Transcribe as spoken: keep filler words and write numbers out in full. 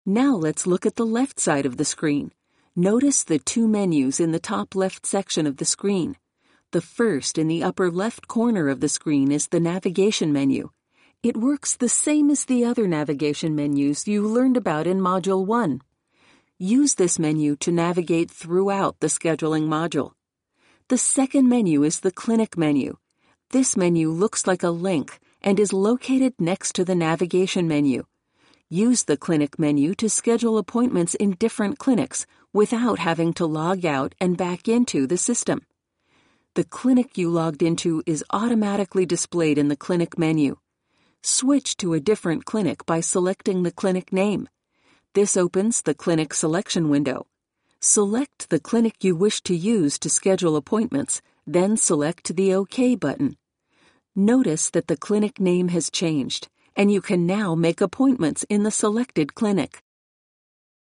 Now let's look at the left side of the screen. Notice the two menus in the top left section of the screen. The first in the upper left corner of the screen is the navigation menu. It works the same as the other navigation menus you learned about in Module one. Use this menu to navigate throughout the scheduling module. The second menu is the clinic menu. This menu looks like a link and is located next to the navigation menu. Use the clinic menu to schedule appointments in different clinics without having to log out and back into the system. The clinic you logged into is automatically displayed in the clinic menu. Switch to a different clinic by selecting the clinic name. This opens the clinic selection window. Select the clinic you wish to use to schedule appointments, then select the OK button. Notice that the clinic name has changed, and you can now make appointments in the selected clinic.